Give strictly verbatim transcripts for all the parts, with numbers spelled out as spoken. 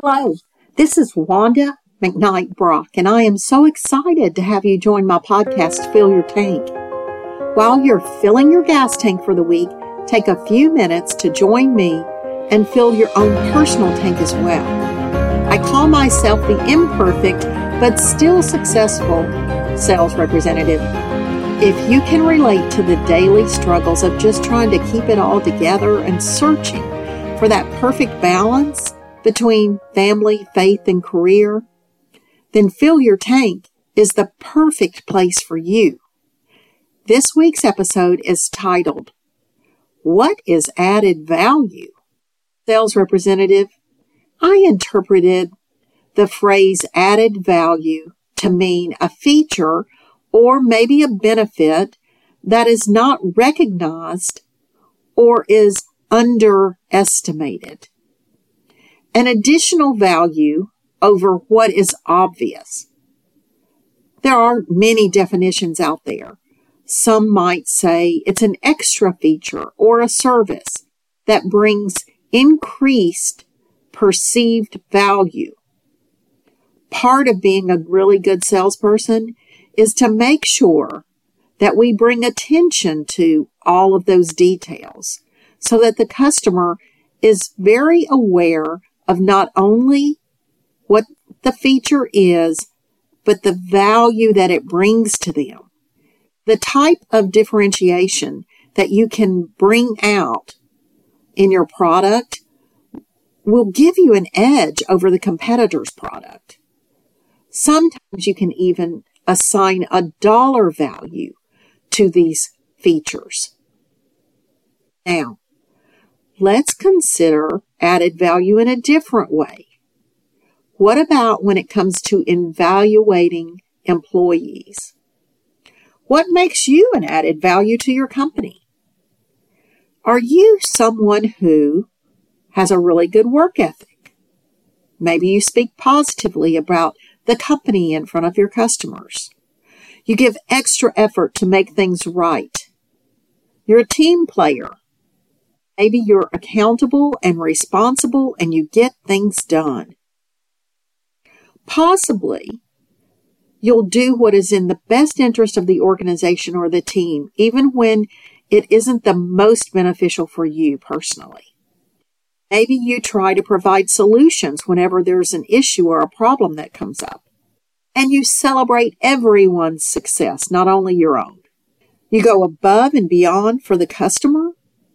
Hello, this is Wanda McKnight Brock, and I am so excited to have you join my podcast, Fill Your Tank. While you're filling your gas tank for the week, take a few minutes to join me and fill your own personal tank as well. I call myself the imperfect but still successful sales representative. If you can relate to the daily struggles of just trying to keep it all together and searching for that perfect balance between family, faith, and career, then Fill Your Tank is the perfect place for you. This week's episode is titled, What is Added Value? Sales representative, I interpreted the phrase added value to mean a feature or maybe a benefit that is not recognized or is underestimated. An additional value over what is obvious. There are many definitions out there. Some might say it's an extra feature or a service that brings increased perceived value. Part of being a really good salesperson is to make sure that we bring attention to all of those details so that the customer is very aware of not only what the feature is, but the value that it brings to them. The type of differentiation that you can bring out in your product will give you an edge over the competitor's product. Sometimes you can even assign a dollar value to these features. Now, let's consider added value in a different way. What about when it comes to evaluating employees? What makes you an added value to your company? Are you someone who has a really good work ethic? Maybe you speak positively about the company in front of your customers. You give extra effort to make things right. You're a team player. Maybe you're accountable and responsible and you get things done. Possibly, you'll do what is in the best interest of the organization or the team, even when it isn't the most beneficial for you personally. Maybe you try to provide solutions whenever there's an issue or a problem that comes up. And you celebrate everyone's success, not only your own. You go above and beyond for the customer.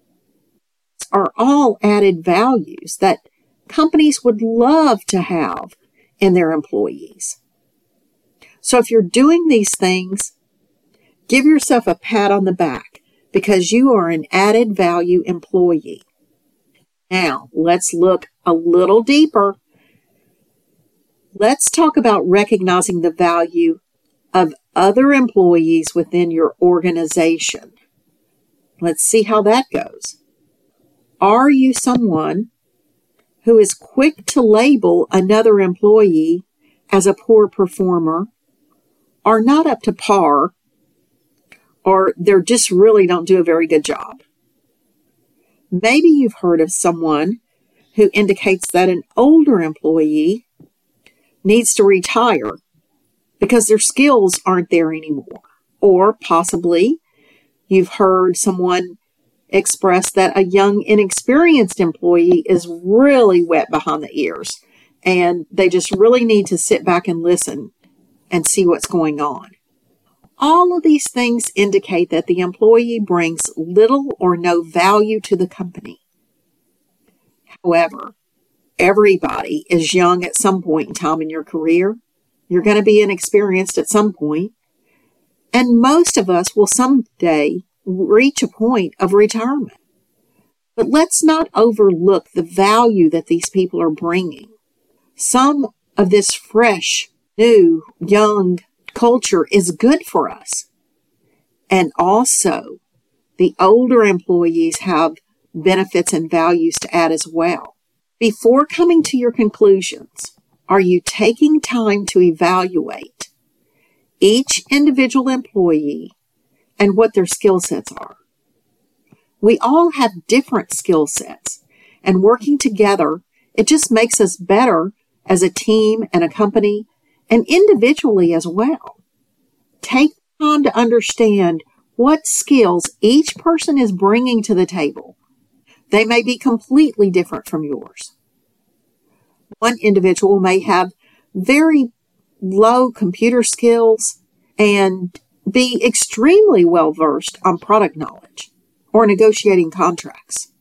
Are all added values that companies would love to have in their employees. So if you're doing these things, give yourself a pat on the back because you are an added value employee. Now, let's look a little deeper. Let's talk about recognizing the value of other employees within your organization. Let's see how that goes. Are you someone who is quick to label another employee as a poor performer, or not up to par, or they're just really don't do a very good job? Maybe you've heard of someone who indicates that an older employee needs to retire because their skills aren't there anymore. Or possibly you've heard someone express that a young, inexperienced employee is really wet behind the ears and they just really need to sit back and listen and see what's going on. All of these things indicate that the employee brings little or no value to the company. However, everybody is young at some point in time in your career. You're going to be inexperienced at some point, and most of us will someday reach a point of retirement. But let's not overlook the value that these people are bringing. Some of this fresh, new, young culture is good for us. And also, the older employees have benefits and values to add as well. Before coming to your conclusions, are you taking time to evaluate each individual employee and what their skill sets are? We all have different skill sets, and working together, it just makes us better as a team and a company, and individually as well. Take time to understand what skills each person is bringing to the table. They may be completely different from yours. One individual may have very low computer skills and be extremely well versed on product knowledge or negotiating contracts.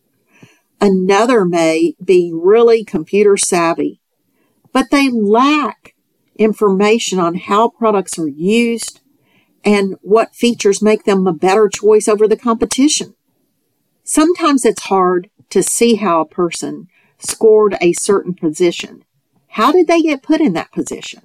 Another may be really computer savvy, but they lack information on how products are used and what features make them a better choice over the competition. Sometimes it's hard to see how a person scored a certain position. How did they get put in that position?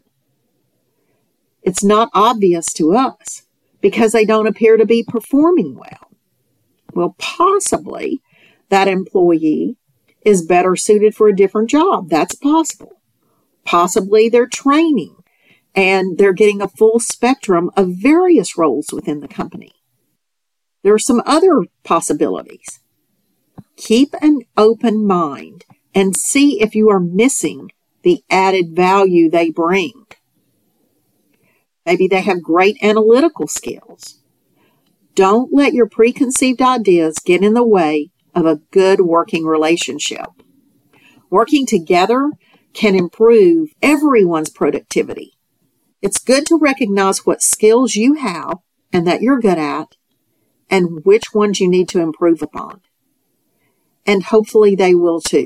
It's not obvious to us because they don't appear to be performing well. Well, possibly that employee is better suited for a different job. That's possible. Possibly they're training and they're getting a full spectrum of various roles within the company. There are some other possibilities. Keep an open mind and see if you are missing the added value they bring. Maybe they have great analytical skills. Don't let your preconceived ideas get in the way of a good working relationship. Working together can improve everyone's productivity. It's good to recognize what skills you have and that you're good at and which ones you need to improve upon. And hopefully they will too.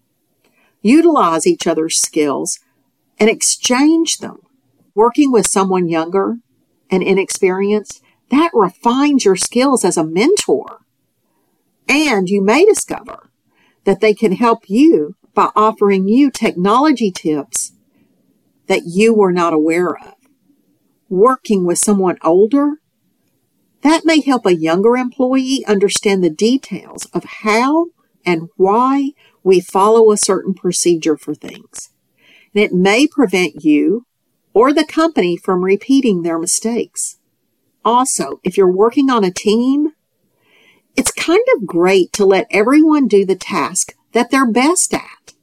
Utilize each other's skills and exchange them. Working with someone younger and inexperienced, that refines your skills as a mentor. And you may discover that they can help you by offering you technology tips that you were not aware of. Working with someone older, that may help a younger employee understand the details of how and why we follow a certain procedure for things. And it may prevent you or the company from repeating their mistakes. Also, if you're working on a team, it's kind of great to let everyone do the task that they're best at.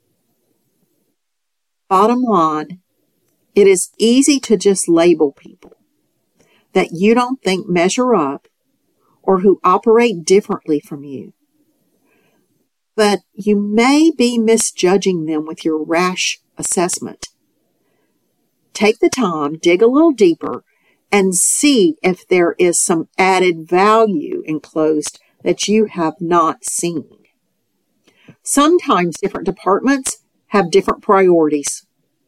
Bottom line, it is easy to just label people that you don't think measure up or who operate differently from you. But you may be misjudging them with your rash assessment. Take the time, dig a little deeper, and see if there is some added value enclosed that you have not seen. Sometimes different departments have different priorities,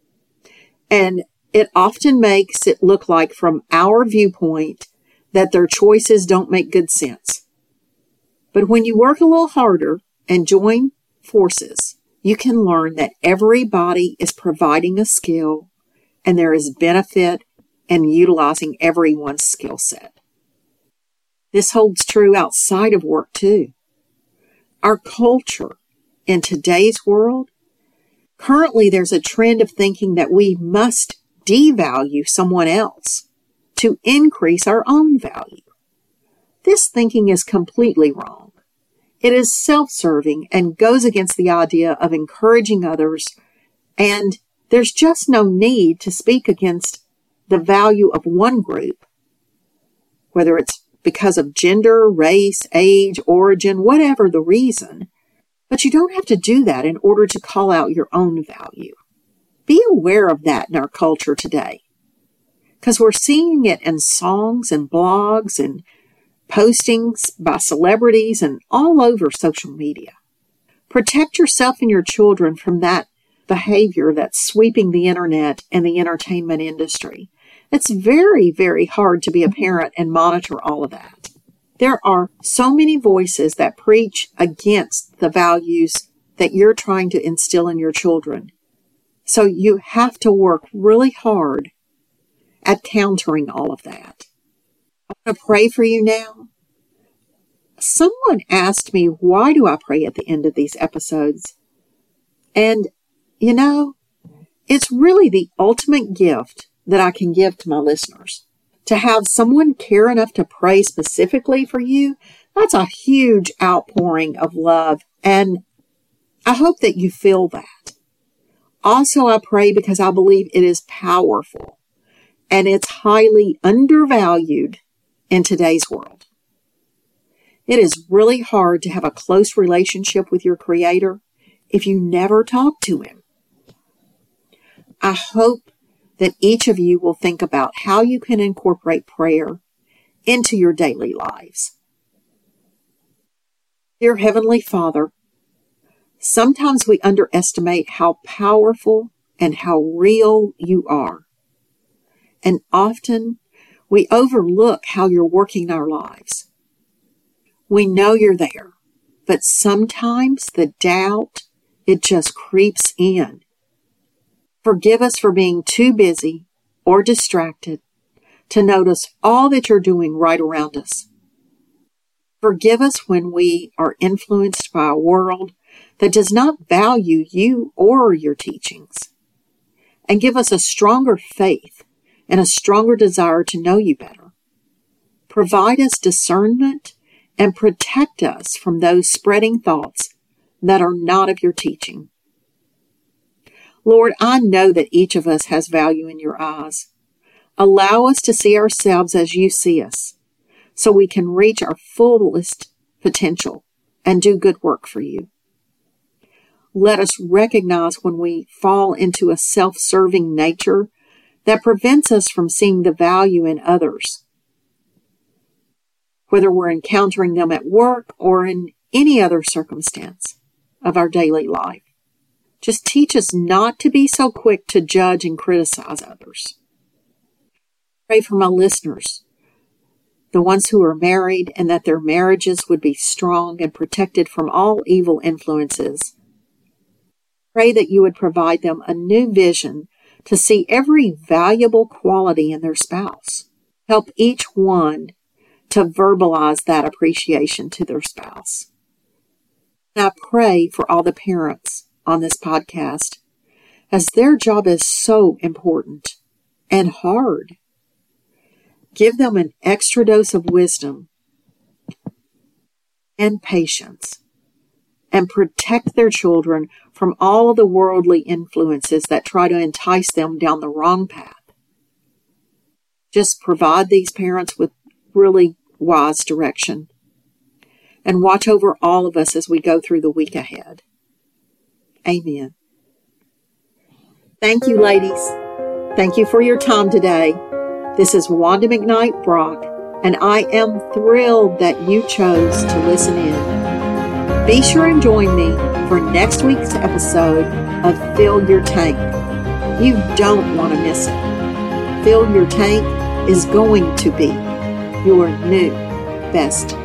and it often makes it look like, from our viewpoint, that their choices don't make good sense. But when you work a little harder and join forces, you can learn that everybody is providing a skill and there is benefit in utilizing everyone's skill set. This holds true outside of work too. Our culture in today's world, currently there's a trend of thinking that we must devalue someone else to increase our own value. This thinking is completely wrong. It is self-serving and goes against the idea of encouraging others, and there's just no need to speak against the value of one group, whether it's because of gender, race, age, origin, whatever the reason. But you don't have to do that in order to call out your own value. Be aware of that in our culture today, because we're seeing it in songs and blogs and postings by celebrities and all over social media. Protect yourself and your children from that behavior that's sweeping the internet and the entertainment industry. It's very, very hard to be a parent and monitor all of that. There are so many voices that preach against the values that you're trying to instill in your children. So you have to work really hard at countering all of that. I want to pray for you now. Someone asked me, why do I pray at the end of these episodes? And, you know, it's really the ultimate gift that I can give to my listeners. To have someone care enough to pray specifically for you, that's a huge outpouring of love, and I hope that you feel that. Also, I pray because I believe it is powerful and it's highly undervalued in today's world. It is really hard to have a close relationship with your Creator if you never talk to Him. I hope that each of you will think about how you can incorporate prayer into your daily lives. Dear Heavenly Father, sometimes we underestimate how powerful and how real you are. And often we overlook how you're working our lives. We know you're there, but sometimes the doubt, it just creeps in. Forgive us for being too busy or distracted to notice all that you're doing right around us. Forgive us when we are influenced by a world that does not value you or your teachings. And give us a stronger faith and a stronger desire to know you better. Provide us discernment and protect us from those spreading thoughts that are not of your teaching. Lord, I know that each of us has value in your eyes. Allow us to see ourselves as you see us, so we can reach our fullest potential and do good work for you. Let us recognize when we fall into a self-serving nature that prevents us from seeing the value in others, whether we're encountering them at work or in any other circumstance of our daily life. Just teach us not to be so quick to judge and criticize others. Pray for my listeners, the ones who are married, and that their marriages would be strong and protected from all evil influences. Pray that you would provide them a new vision to see every valuable quality in their spouse. Help each one to verbalize that appreciation to their spouse. And I pray for all the parents on this podcast, as their job is so important and hard. Give them an extra dose of wisdom and patience, and protect their children from all of the worldly influences that try to entice them down the wrong path. Just provide these parents with really wise direction, and watch over all of us as we go through the week ahead. Amen. Thank you, ladies. Thank you for your time today. This is Wanda McKnight Brock, and I am thrilled that you chose to listen in. Be sure and join me for next week's episode of Fill Your Tank. You don't want to miss it. Fill Your Tank is going to be your new best